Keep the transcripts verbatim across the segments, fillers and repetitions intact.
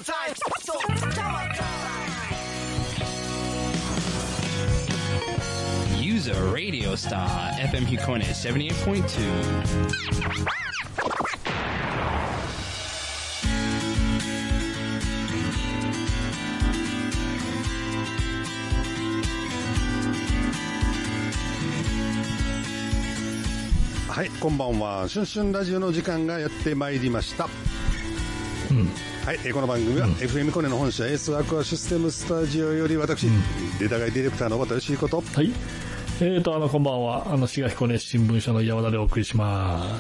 stereotypes. So Use a radio star F M 彦根 seventy-eight point two. はい、こんばんは。シュンシュンラジオの時間がやってまいりました。 うん、 はい、この番組は エフエム コネの本社エースアクアシステムスタジオより私、うん、データ外ディレクターの小田義彦と、 はい、えーとあのこんばんは、あの滋賀彦根新聞社の山田でお送りします。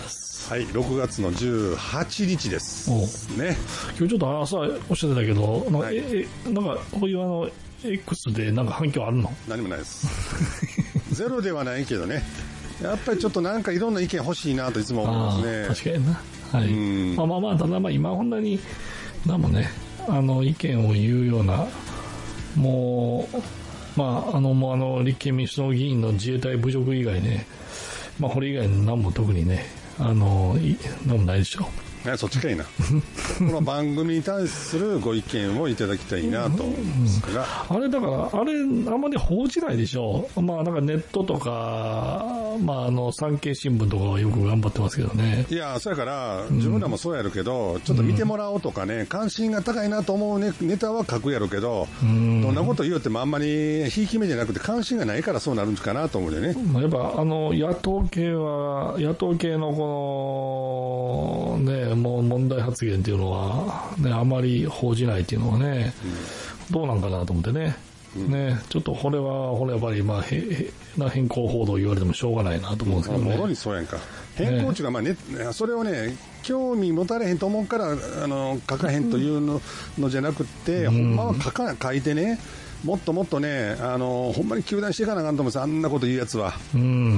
はい、ろくがつのじゅうはちにちです。ね。 今日ちょっと朝おっしゃってたけど、なんか、 はい、 えなんかこういうあの X でなんか反響あるの？ 何もないです。ゼロではないけどね。やっぱりちょっとなんかいろんな意見欲しいなといつも思いますね。 確かにな。はい。まあまあまあ、ただまあ今本当に、なんもね、あの意見を言うような、もう、まああのもうあの立憲民主党議員の自衛隊侮辱以外ね、まあこれ以外の何も特にね、あの、何もないでしょう。 そっちかいな。この番組に対するご意見をいただきたいなと思うんですが、 あれだからあれあんまり報じないでしょ。まあなんかネットとか、まああの産経新聞とかはよく頑張ってますけどね。 いや、そやから自分らもそうやるけど、うん、ちょっと見てもらおうとかね、関心が高いなと思う、ね、ネタは書くやるけど、うん、どんなこと言うってもあんまりひいき目じゃなくて関心がないからそうなるんかなと思うよね。 やっぱあの野党系は野党系のこのねもう問題発言っていうのは、ね、あまり報じないっていうのはね、うん、どうなんかなと思ってね、うん、ね、ちょっとこれは、これやっぱり、まあ、へへな変更報道言われてもしょうがないなと思うんですけどね。 もろにそうやんか。変更っていうか、まあね、それをね、興味持たれへんと思うから、あの、書かへんというの、のじゃなくて、うん、ほんまは書か、書いてね、もっともっとね、あの、ほんまに糾弾していかなあかんと思うんです。あんなこと言うやつは。うん。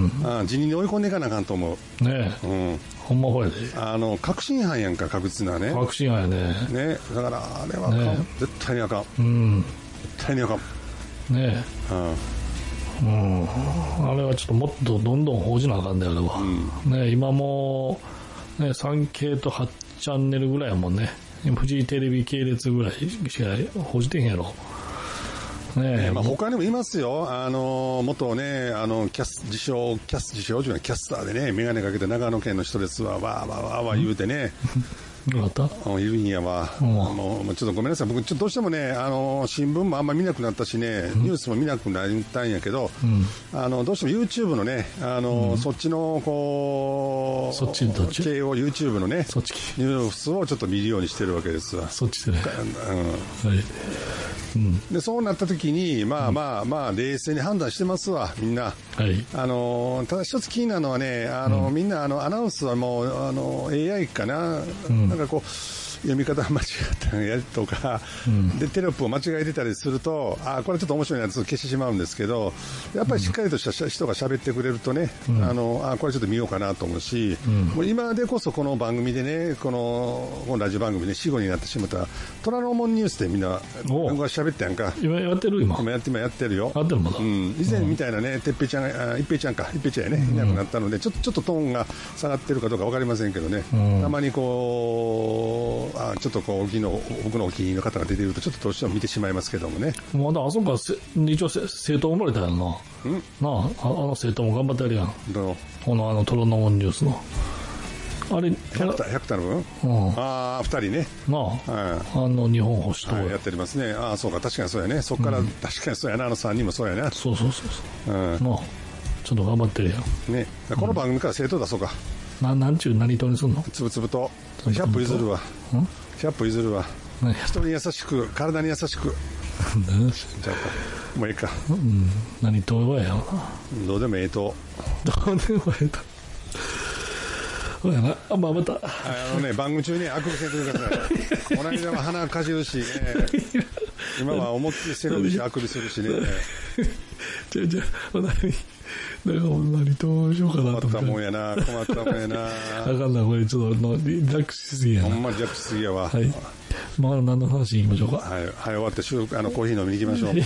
あ辞任に追い込んでいかなあかんと思う。 ねえ。うん。ほんまほやで。あの、確信犯やんか、確実なね。 確信犯やね。 ね。だから、あれはあかん。ね、絶対にあかん。 うん。 絶対にあかん。 ねえ。うん。うん。あれはちょっともっとどんどん報じなあかんだよ、あれは。うん、ね今も、ね、さんケーとはちチャンネルぐらいやもんね。フジテレビ系列ぐらいしか報じてへんやろ。ねえ、 まあ、他にもいますよ。あの、元ね、あの、キャス、自称、キャス、自称というのはキャスターでね、メガネかけて長野県の人ですわ、わーわーわーわー言うてね。 どうだった？ いるんやわ。あの、ちょっとごめんなさい。僕、ちょっとどうしてもね、あの、新聞もあんま見なくなったしね、ニュースも見なくなったんやけど、うん、あの、どうしても YouTube のね、あの、うん、そっちの、こう、 そっちどっち系を YouTube のね、 そっちニュースをちょっと見るようにしてるわけですわ。 そっちでね。 うん。はいうん、でそうなった時にまあまあまあ冷静に判断してますわみんな、はい、あのただ一つ気になるのはねあの、うん、みんなあのアナウンスはもうあの エーアイ かな、うん、なんかこう読み方間違ったやとか、うん、でテロップを間違えてたりするとあこれちょっと面白いなと消してしまうんですけどやっぱりしっかりとした人が喋ってくれるとね、うん、あのあこれちょっと見ようかなと思うし、うん、もう今でこそこの番組でねこのこのラジオ番組で死後になってしまった虎ノ門ニュースでみんな僕が喋ってやんか今やってる今今やって今やってるよやってるまだ、 うん、以前みたいなねてっぺいちゃんが一平ちゃんか一平ちゃんやねいなくなったのでちょっとちょっとトーンが下がってるかどうか分かりませんけどね、うん、たまにこうあちょっとこう僕の僕のお気に入りの方が出てるとちょっとどうしても見てしまいますけどもねまだあそこは一応生徒生まれたやんな、うん、なああの生徒も頑張ってやるやんどうこのあの虎ノ門ニュースのあれひゃくタの分、うん、ああふたりねなあ、はい、あの日本保守党、 はい、やっておりますねああそうか確かにそうやねそこから、うん、確かにそうやなあのさんにんもそうやねそうそうそうそう、うん、なあちょっと頑張ってるやんねこの番組から生徒出そうか、 うん、ななんちゅう何党にすんのつぶつぶとひゃっぷ譲るわひゃっぷ譲るわ人に優しく体に優しくじゃあもういいか、 うん、何党はやろどうでもええ党どうでもええ党そうやなあまあまたあのね番組中にあくびせんといてくださいこの間は鼻かじるし、ね、今は思ってせるしあくびするしねじゃあじゃあ何だから何としようかなと思って困ったもんやな困ったもんやなあかんなこれちょっとのリラックスしすぎやなほんまリラックスしすぎやわはいまあ何の話行きましょうかはい、はい、終わってしゅあのコーヒー飲みに行きましょう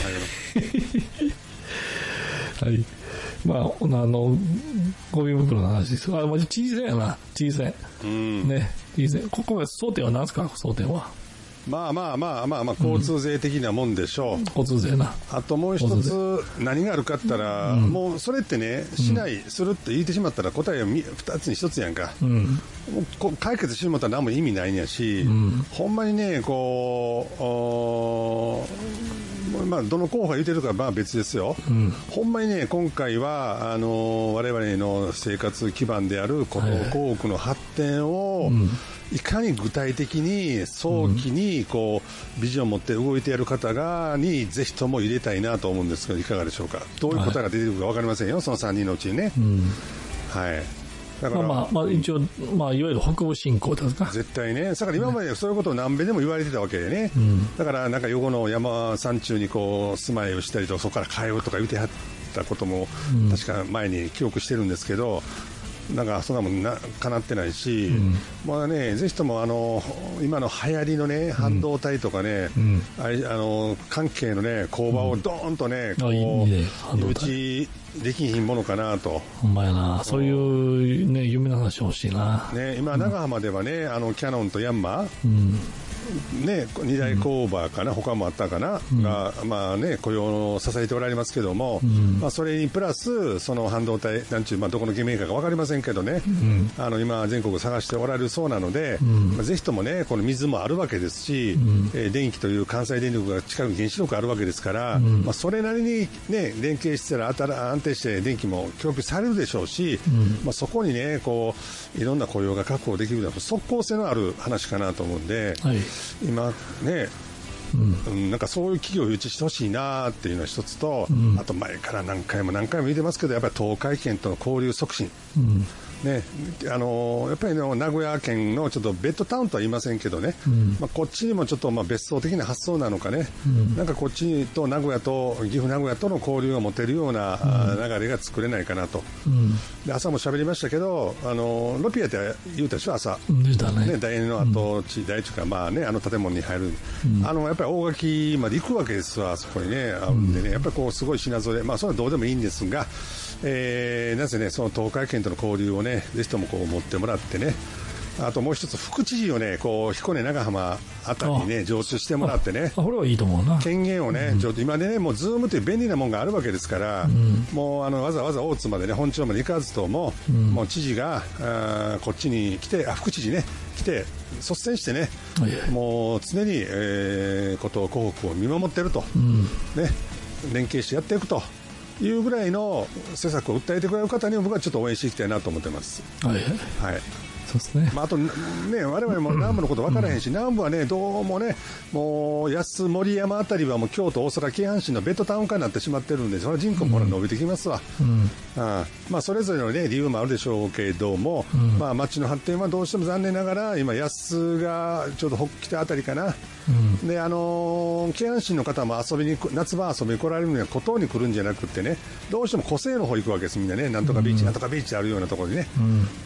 はいまあ、あの、ゴミ袋の話です。あ、小さいやな、小さい。うん。ね、小さい。ここは、争点は何ですか、争点は。 まあまあまあまあまあ交通税的なもんでしょう、うん、 交通税な。 あともう一つ何があるかったら、うん、もうそれってねしない、うん、するって言ってしまったら答えはふたつにひとつやんか、うん、もう解決してしまったら何も意味ないんやし、うん、ほんまにねこうまあ、どの候補が言ってるかはまあ別ですよ、うん、ほんまにね今回はあの我々の生活基盤である古東港北の発展を、はい、いかに具体的に早期にこうビジョンを持って動いてやる方がにぜひとも入れたいなと思うんですけどいかがでしょうか。どういう答えが出てくるか分かりませんよ、そのさんにんのうちにね、うん、はい。だからまあまあ、まあ、一応、まあ、いわゆる北部振興ですか。 絶対ね。だから今までそういうことを何べでも言われてたわけでね、うん、だからなんか横の山山中にこう住まいをしたりとそこから通うとか言ってはったことも、うん、確か前に記憶してるんですけど、なんかそんなもんな叶ってないし、うん、まあね、ぜひともあの今の流行りのね半導体とかね、うん、ああの関係のね工場をドーンとね、うん、こういいね、うちできひんものかなと。 ほんまやな。そういうね夢の話欲しいな。 ね、今長浜ではね、あのキヤノンとヤンマー、うんね、二大工場かな、うん、他もあったかな、うん、が、まあね、雇用を支えておられますけども、うん、まあ、それにプラスその半導体なんちゅう、まあ、どこのメーカーか分かりませんけどね、うん、あの今全国探しておられるそうなので、うんまあ、ぜひともねこの水もあるわけですし、うんえー、電気という関西電力が近くに原子力あるわけですから、うんまあ、それなりにね連携してたら安定して電気も供給されるでしょうし、うんまあ、そこにねこういろんな雇用が確保できるのは即効性のある話かなと思うんで、はい今ね、うん、なんかそういう企業を誘致してほしいなっていうのが一つと、うん、あと前から何回も何回も言ってますけどやっぱり東海圏との交流促進、うんね、あのやっぱり、ね、名古屋県のちょっとベッドタウンとは言いませんけどね、うんまあ、こっちにもちょっとまあ別荘的な発想なのかね、うん、なんかこっちと名古屋と岐阜名古屋との交流を持てるような流れが作れないかなと、うん、で朝も喋りましたけどあのロピアって言うたでしょ朝、 うんだねね、大園の跡地、うん、大地か、まあね、あの建物に入る、うん、あのやっぱり大垣まで行くわけですわ、そこにねあるんでね、やっぱりこうすごい品ぞれ、まあそれはどうでもいいんですが、えー、なぜねその東海圏との交流をねぜひともこう持ってもらってね、あともう一つ副知事をねこう彦根長浜あたりにね常駐してもらってね、 これはいいと思うな。 権限をね、うん、ちょっと今ねもうズームという便利なもんがあるわけですから、うん、もうあのわざわざ大津までね本庁まで行かずとも、うん、もう知事があこっちに来てあ副知事ね来て率先してね、はい、もう常に、えー、こと湖北を見守ってると、うん、ね連携してやっていくというぐらいの施策を訴えてくれる方にも僕はちょっと応援していきたいなと思ってます。 はい、はい、そうですね。 まあ、あとね我々も南部のこと分からへんし、うん、南部はねどうもねもう安森山あたりはもう京都大阪京阪神のベッドタウン化になってしまってるんでそれは人口もほら伸びてきますわ、うんああまあ、それぞれの、ね、理由もあるでしょうけども、うんまあ、町の発展はどうしても残念ながら今安がちょうど北あたりかな、うん、であのー、京阪神の方も遊びに夏場遊びに来られるのは孤島に来るんじゃなくてねどうしても湖西の方行くわけですみんなねなんとかビーチ、うん、なんとかビーチあるようなところにね、うん、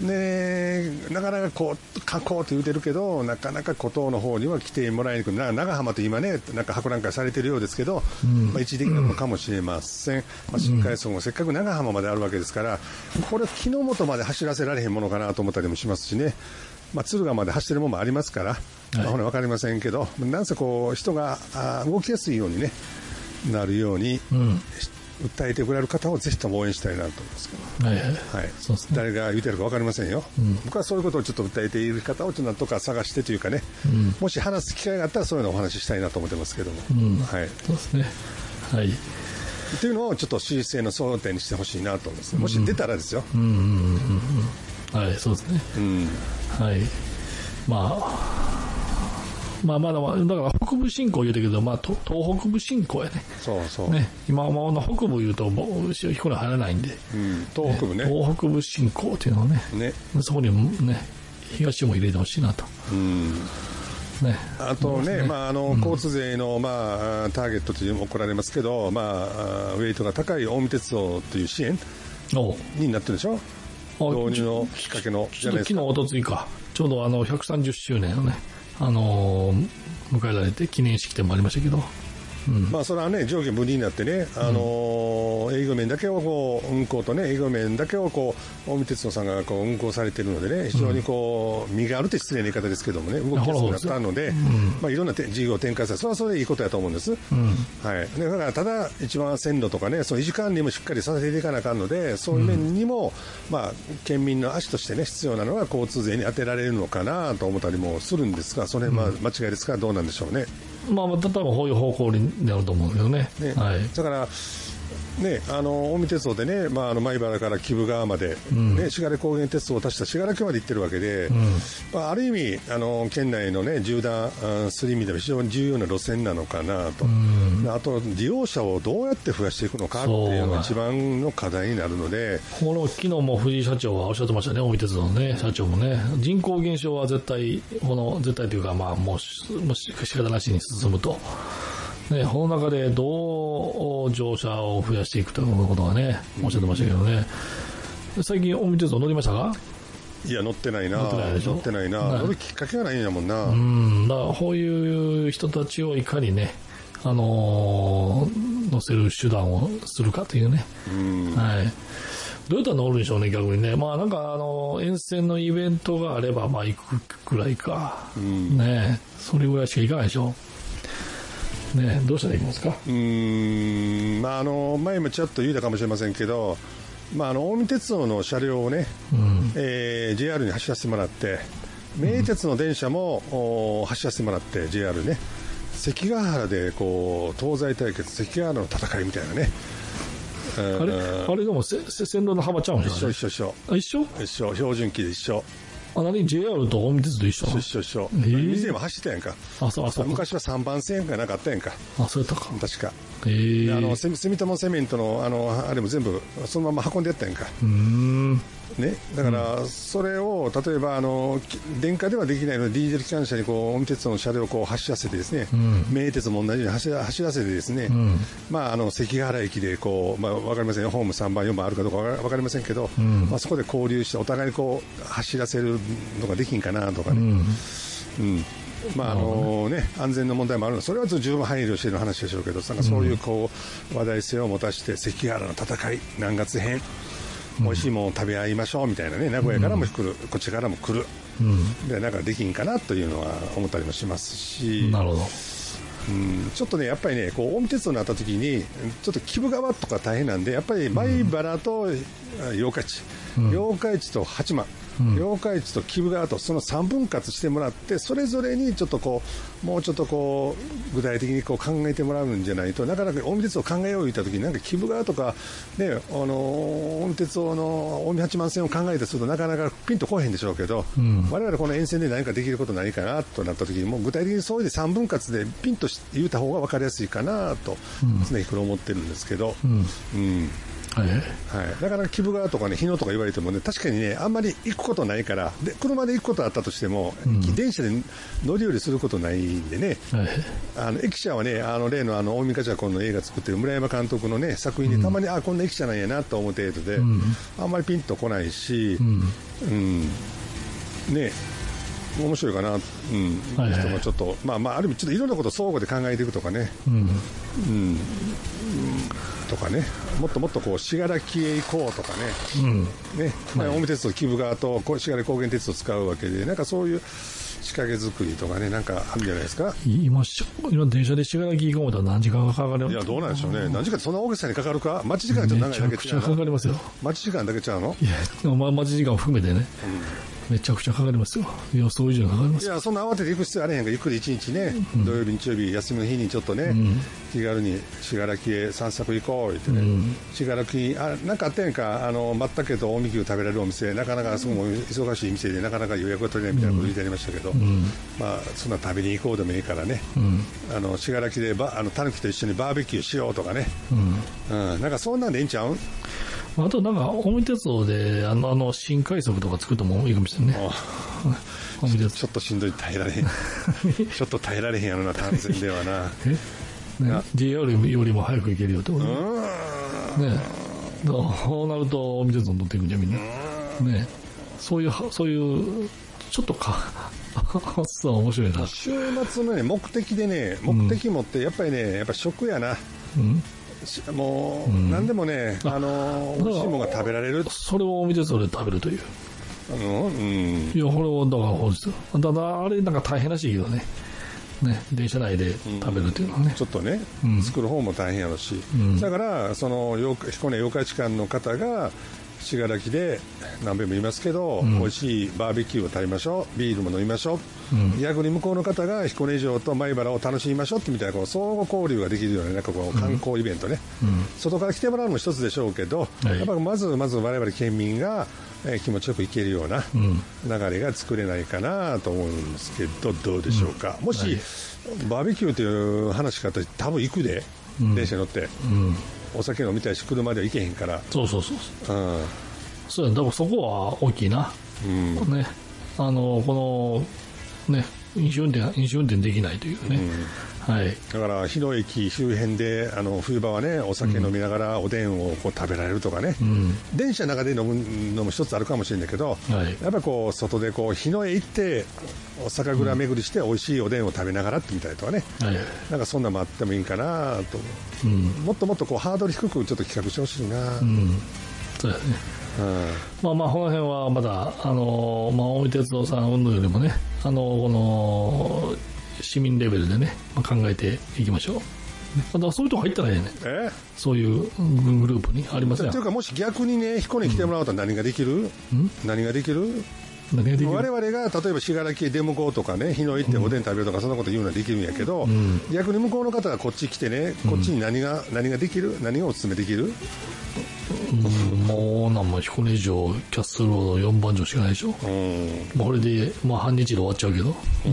でなかなかこう観光って言うてるけどなかなか孤島の方には来てもらえにくい長浜と今ねなんか博覧会されてるようですけど、うんまあ、一時的なものかもしれません、まあ、新幹線もせっかく長浜まであるわけですからこれ木之本まで走らせられへんものかなと思ったりもしますしね、まあ、敦賀まで走ってるものもありますから、まあ、ほら分かりませんけどなんせこう人が動きやすいようにねなるように、うん訴えてくれる方をぜひとも応援したいなと思いますけど、はいはいはいそうですね、誰が言ってるか分かりませんよ、うん、僕はそういうことをちょっと訴えている方をちょっとなんとか探してというかね、うん、もし話す機会があったらそういうのをお話ししたいなと思ってますけども、うんはい、 そうですねはいっていうのをちょっと修正の争点にしてほしいなと思います、ね、もし出たらですよ、 うんうんうんうん、はいそうですね、うん、はいまあまあまだまだから北部振興言うてるけど、まあ、東北部振興やね。 そうそう。 ね、今はもう北部言うと彦根入らないんで、 うん、東北部ね。 東北部振興っていうのをね、ねそこにね東も入れてほしいなと。うんね、あとね、ねまあ、あの交通税の、まあ、ターゲットというのも怒られますけど、まあ、ウェイトが高い近江鉄道という支援になってるでしょ。導入のきっかけのじゃないですか。昨日おとついかちょうどあのひゃくさんじゅっしゅうねんをねあのー、迎えられて記念式典もありましたけど、 うん、まあ、それはね、上下分離になってね、あのーうん、営業面だけをこう、運行とね、営業面だけをこう、近江鉄道さんがこう運行されているのでね、非常にこう、身があるって失礼な言い方ですけどもね、動きやすくなったので、うん、まあ、いろんな事業を展開され、それはそれでいいことだと思うんです。うん、はい。だから、ただ、一番線路とかね、その維持管理もしっかりさせていかなあかんので、そういう面にも、うん、まあ、県民の足としてね、必要なのは交通税に当てられるのかなと思ったりもするんですが、それ、まあ、間違いですからどうなんでしょうね。 まあ、例えばこういう方向になると思うんですけどね。ね、はい、 だからね、あの近江鉄道でね、まあ、あの米原から貴生川まで、うんね、信楽高原鉄道を足した信楽まで行ってるわけで、うんまあ、ある意味あの県内の、ね、縦断する意味では非常に重要な路線なのかなと、うん、あと利用者をどうやって増やしていくのかっていうのが一番の課題になるので、 この昨日も藤井社長はおっしゃってましたね、近江鉄道の、ね、社長もね、人口減少は絶対この絶対というか、まあ、もうもう仕方なしに進むと。ね、この中でどう乗車を増やしていくということはね、おっしゃってましたけどね。最近、近江鉄道乗りましたか？ いや、乗ってないな。 乗ってないでしょ。 乗ってないな。乗るきっかけがないんだもんな。 うん、だからこういう人たちをいかにね、あのー、乗せる手段をするかというね。うん、はい。どうやったら乗るんでしょうね、逆にね。まあなんかあの、沿線のイベントがあれば、まあ行くくらいか。うん、ね、それぐらいしか行かないでしょ。ね、どうしたらいいんですか？ うーん、まあ、あの前もちょっと言うたかもしれませんけど、まあ、あの近江鉄道の車両をね、うんえー、ジェイアール に走らせてもらって、名鉄の電車も、うん、走らせてもらって ジェイアール ね、関ヶ原でこう東西対決、関ヶ原の戦いみたいなね。 あれ、あれでもせ線路の幅ちゃうんですかね？ 一緒一緒一緒。 一緒一緒標準機で一緒。 あ、何 ジェイアール と近江鉄道一緒？ 一緒一緒。えー、以前も走ったやんか。 あ、そう、あ、そう。 昔はさんばん線がなかったやんか。 あ、そうやったか。 確か。 えー、 あの住友セメントのあのあれも全部そのまま運んでやったやんか。 うーん。 ね、だからそれを例えばあの電化ではできないのでディーゼル機関車にこう近江鉄道の車両をこう走らせてですね、うん、名鉄も同じように走ら、走らせてですね、うん、まああの関ヶ原駅でこうまあわかりませんよ、ホームさんばんよんばんあるかどうかわかりませんけど、うん、まあそこで交流してお互いこう走らせるのができんかなとかね。うんうんまああのね、安全の問題もあるので、それは十分配慮している話でしょうけど、なんかそういうこう話題性を持たして関ヶ原の戦い何月編、美味しいものを食べ合いましょうみたいなね、名古屋からも来る、うん、こっちからも来る、うん、でなんかできんかなというのは思ったりもしますし、 なるほど。 うん、ちょっとねやっぱりねこう近江鉄道になった時にちょっと貴生川とか大変なんで、やっぱり米原と八日市、うん、八日市と八幡、うん、八日市と貴生川とそのさん分割してもらって、それぞれにちょっとこうもうちょっとこう具体的にこう考えてもらうんじゃないと、なかなか近江鉄道を考えようと言った時になんか貴生川とかね、あの近江鉄道の近江八幡線を考えたするとなかなかピンとこえへんでしょうけど、うん、我々この沿線で何かできることないかなとなった時に、もう具体的にそういうさん分割でピンと言った方が分かりやすいかなと常日頃思ってるんですけど、うん、うんはいはい、だから貴生川とかね日野とか言われてもね、確かにねあんまり行くことないから、で車で行くことあったとしても、うん、電車で乗り降りすることないんでね、はい、あの駅舎はねあの例のあの大見カチャコンの映画作ってる村山監督のね作品でたまに、うん、あこんな駅舎なんやなと思う程度で、うん、あんまりピンとこないし、うんうん、ね面白いかな、うんはいはい、人もちょっとまあまあある意味ちょっといろんなことを相互で考えていくとかね、うん、うんとかね、もっともっとこう信楽へ行こうとかね、うんねまあ、近江鉄道貴生川と信楽高原鉄道を使うわけで、なんかそういう仕掛け作りとかね、なんかあるんじゃないですか。 今、今電車で信楽行こうと何時間かかる？ いやどうなんでしょうね。何時間そんな大げさにかかるか？待ち時間ちょっと長いだけちゃうの？ めちゃくちゃかかりますよ。 待ち時間だけちゃうの？ いや、ま、待ち時間を含めてね。うんめちゃくちゃかかりますよ。予想以上にかかります。 いやそんな慌てて行く必要あれへんが、ゆっくり一日ね、うん、土曜日日曜日休みの日にちょっとね、うん、気軽に信楽へ散策行こう言ってね、信楽にあなんかあったやんか、あの松茸と近江牛食べられるお店、なかなかすごい忙しい店でなかなか予約が取れないみたいなこと言ってありましたけど、うん、まあそんな食べに行こうでもいいからね、うん、あの信楽でばあのタヌキと一緒にバーベキューしようとかね、うんうん、なんかそんなんでいいんちゃう？ あとなんか近江鉄道であのあの新快速とか作ってもいいかもしれないね。 ちょっとしんどい、耐えられへんちょっと耐えられへんやろな、単線ではなえ、ね、ジェイアール よりも早く行けるよってことね。ねそうなると近江鉄道に乗っていくんじゃみんなね、そういうそういうちょっとかそう、面白いな。 週末のね、目的でね、目的持って、やっぱりね、やっぱ食やな。うん、もう、うん、何でもね、あの、美味しいものが食べられる。 それをお店で食べるという。 あの、うん。 いや、これを、だから本日。ただ、あれなんか大変らしいけどね。ね、電車内で食べるっていうのはね、うん、 ちょっとね、うん、作る方も大変やろし、うん、だからその彦根妖怪士館の方が信楽で何遍も言いますけど、うん、美味しいバーベキューを食べましょう、ビールも飲みましょう、うん、逆に向こうの方が彦根城と米原を楽しみましょうってみたいなこう相互交流ができるような、なんかこう観光イベントね、うん、外から来てもらうのも一つでしょうけど、はい、やっぱまずまず我々県民がえー、気持ちよくいけるような流れが作れないかなと思うんですけど、どうでしょうか、うん、もし、はい、バーベキューという話かって多分行くで、うん、電車乗って、うん、お酒飲みたいし車では行けへんから、 そうそうそうそう、うん、そうや、だからそこは大きいな、うん、ね、あのこのね飲酒運転飲酒運転できないというね、うん、はい、 だから日野駅周辺であの冬場はねお酒飲みながらおでんをこう食べられるとかね、うん、電車の中で飲むのも一つあるかもしれないけど、はい、やっぱりこう外でこう日野へ行ってお酒蔵巡りして美味しいおでんを食べながらってみたいとかね、はい、なんかそんなのもあってもいいかなと、うん、もっともっとこうハードル低くちょっと企画してほしいな、うん、 そうやね、うん、まあまあこの辺はまだあのまあ大井鉄道さん云々よりもね、あのこの市民レベルでね、まあ、考えていきましょう。だからそういうとこ入ったらいいね。えそういうグループにありますよ。 というかもし逆にね彦根に来てもらうと何ができる？うん、何ができる？我々が例えば信楽へ出向こうとかね、日野行っておでん食べるとかそんなこと言うのはできるんやけど、うん、逆に向こうの方がこっち来てね、こっちに何が、うん、何ができる？何がおすすめできる？ うん、もうなんも彦根城キャッスルロードよんばん城しかないでしょ、うん、もうこれで、まあ、半日で終わっちゃうけど、ね、うん、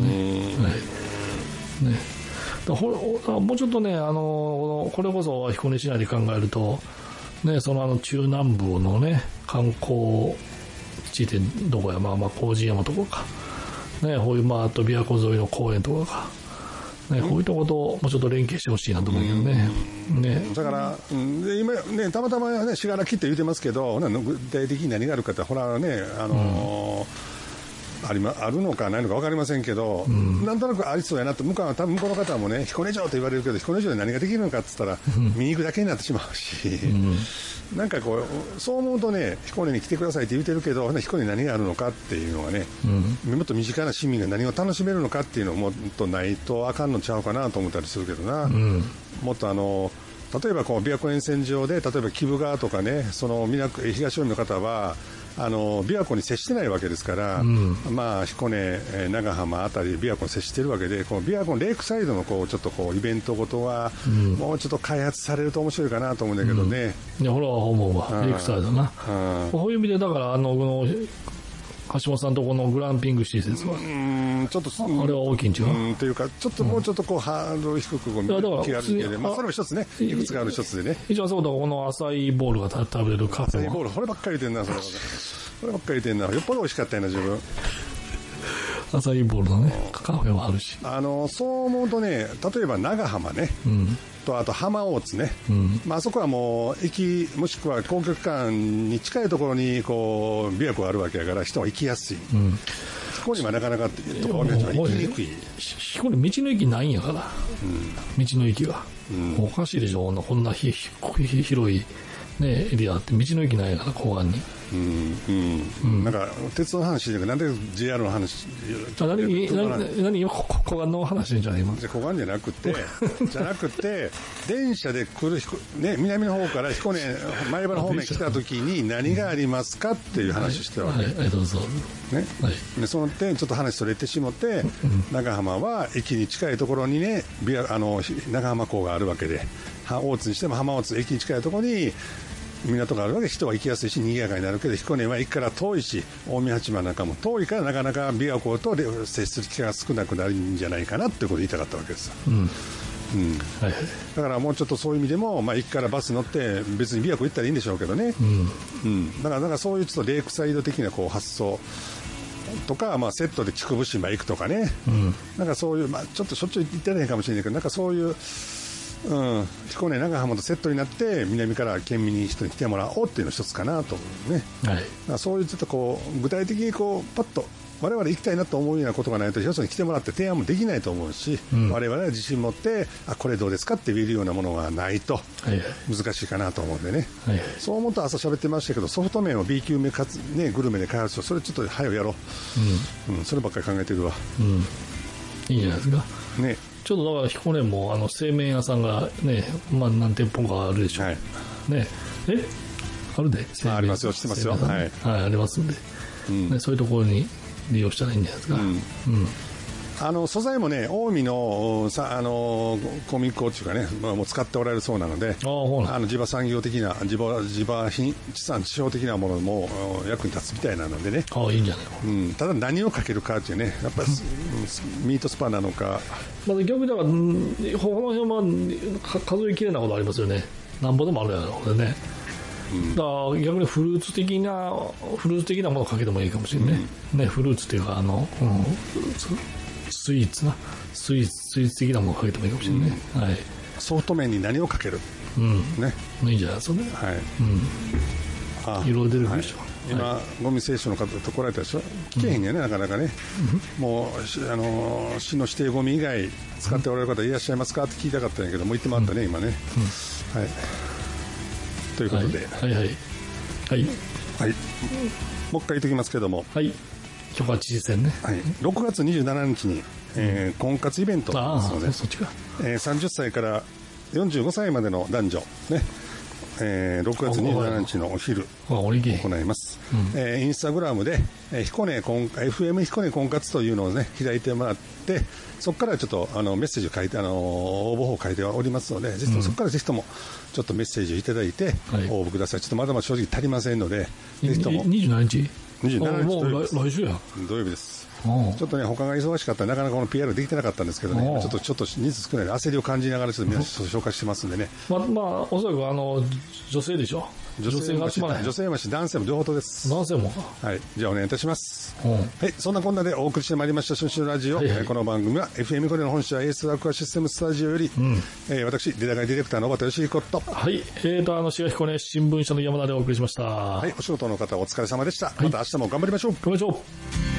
はいね、だほもうちょっとね、あのこれこそ彦根市内で考えると、ね、そのあの中南部のね観光地ってどこや、まあまあ麹山とかか、ね、こういうまああと琵琶湖沿いの公園とかか。ね、こういうとこともうちょっと連携してほしいなと思うけどね。うん、ねだから、うん、で今ねたまたまね信楽って言ってますけど、具体的に何があるかってほらねあのーうん、ありまあるのかないのか分かりませんけど、うん、なんとなくありそうやなと向こうは多分向こうの方もね彦根城と言われるけど彦根城で何ができるのかって言ったら、うん、見に行くだけになってしまうし。うんなんかこうそう思うとね彦根に来てくださいって言ってるけど彦根に何があるのかっていうのがね、うん、もっと身近な市民が何を楽しめるのかっていうのをもっとないとあかんのちゃうかなと思ったりするけどな、うん、もっとあの例えばこう琵琶湖沿線上で例えば木生川とかねその東近江の方はあの琵琶湖に接してないわけですから、うん、まあ彦根長浜あたり琵琶湖に接してるわけでこの琵琶湖のレイクサイドのこうちょっとこうイベントごとは、うん、もうちょっと開発されると面白いかなと思うんだけどね、 うん、いやほら思うわレイクサイドなこういう意味でだからあのこの橋本さんとこのグランピング施設はうんちょっとあれは大きいんちゃううんというかちょっともうちょっとこう、うん、ハードル低くこう気軽にで、まあ、それも一つねいくつかある一つでね一番そうだこのアサイーボールが食べれるカフェアサイーボールこればっかり言ってんなそれこればっかり言ってんなよっぽど美味しかったよな自分アサイーボールのねカフェもあるしあのそう思うとね例えば長浜ね、うんとあと浜大津ね、うんまあ、あそこはもう駅もしくは公共機関に近いところにこう琵琶湖があるわけだから人は行きやすい、うん、彦根はなかなかところには行きにくい彦根道の駅ないんやから、うん、道の駅が、うん、おかしいでしょこんなひひ広い、ね、エリアって道の駅ないから港岸にうんうんうん、なんか鉄道の話じゃなくてなんで ジェイアール の話あ何何何今湖岸の話じゃない今湖岸じゃなくてじゃなくて電車で来る、ね、南の方から彦根前原方面来た時に何がありますかっていう話してるわけ、 はいはい、どうぞ、 ねはい、でその点ちょっと話それてしもって、うん、長浜は駅に近いところにねあの長浜港があるわけで大津にしても浜大津駅に近いところに港があるわけで人は行きやすいし賑やかになるけど彦根は駅から遠いし近江八幡なんかも遠いからなかなか琵琶湖と接する機会が少なくなるんじゃないかなってことを言いたかったわけですよ、うんうんはい、だからもうちょっとそういう意味でも、まあ、駅からバス乗って別に琵琶湖行ったらいいんでしょうけどね、うんうん、だからなんかそういうちょっとレイクサイド的なこう発想とか、まあ、セットで筑部島行くとかね、うん、なんかそういう、まあ、ちょっとしょっちゅう行ってないかもしれないけどなんかそういううん、彦根長浜とセットになって南から県民に人に来てもらおうっていうの一つかなと思うね、はい、そういうちょっとこう具体的にこうパッと我々行きたいなと思うようなことがないとよそに来てもらって提案もできないと思うし、うん、我々は自信持ってあこれどうですかって言えるようなものがないと難しいかなと思うんでね、はいはい、そう思うと朝喋ってましたけどソフト麺を B 級目かつ、ね、グルメで開発しようそれちょっと早くやろう、うんうん、そればっかり考えてるわ、 うん、いいじゃないですかねちょっとだから彦根もあの製麺屋さんがね、まあ、何店舗かあるでしょう、はい、ねえあるであ, ありますよ知ってますよ、ね、はい、 はい、ありますんで、うんね、そういうところに利用したらいいんじゃないですか、うんうん、 あの素材もね近江のさあの小麦粉っていうかね、まあ、もう使っておられるそうなのでああの地場産業的な地場地場品地産地消的なものも役に立つみたいなのでねああいいんじゃないの、 うん、ただ何をかけるかっていうねやっぱり、うん、ミートスパなのか、 まあ、逆にだからこの辺は数えきれないことありますよねなんぼでもあるやろこれねうん、だから逆にフルーツ的なフルーツ的なものをかけてもいいかもしれない、うん、ねフルーツっていうかあの、うん、スイーツなスイーツスイーツ的なものをかけてもいいかもしれない、うんはい、 ソフト麺に何をかける、 うんね、いいんじゃないですかね、 はいうん、あいろいろ出るでしょ、はい、 今、はい、ゴミ清掃の方と来られたでしょ聞けへんやね、うん、なかなかね、うん、もうあの市の指定ゴミ以外使っておられる方いらっしゃいますかって聞いたかったんやけどもう言ってもらったね、うん、今ね、うん、はいということで、 はい、はいはいはい、 はい、もう一回言っておきますけども、 はい、許可知事選ね、 はい、ろくがつにじゅうしちにちに、えー、婚活イベントですので、 あそっちか、 えー、さんじゅっさいからよんじゅうごさいまでの男女ね、えー、ろくがつにじゅうしちにちのお昼行います、うんえー、インスタグラムで、えー、彦根婚 エフエム 彦根婚活というのをね開いてもらってそこからちょっとあのメッセージを書いてあの応募方を書いておりますので、ぜひとも、うん、そこからぜひともちょっとメッセージをいただいて応募ください、はい、ちょっとまだまだ正直足りませんのでぜひともにじゅうしちにちにじゅうしちにちもう来週や土曜日です。ちょっとね他が忙しかったらなかなかこの ピーアール できてなかったんですけどねちょっとちょっと人数少ないので焦りを感じながらちょっと皆さん紹介してますんでねままあおそらくあの女性でしょ女性が集まらない女性もし男性も両方とです男性もかはいじゃあお願いいたしますはいそんなこんなでお送りしてまいりました春秋ラジオ、はいはい、この番組は エフエム コネの本社エースアクアシステムスタジオより、うんえー、私データ会ディレクターの小畑義彦とはいえーとあの滋賀彦根新聞社の山田でお送りしましたはいお仕事の方お疲れ様でした、はい、また明日も頑張りましょう頑張りましょう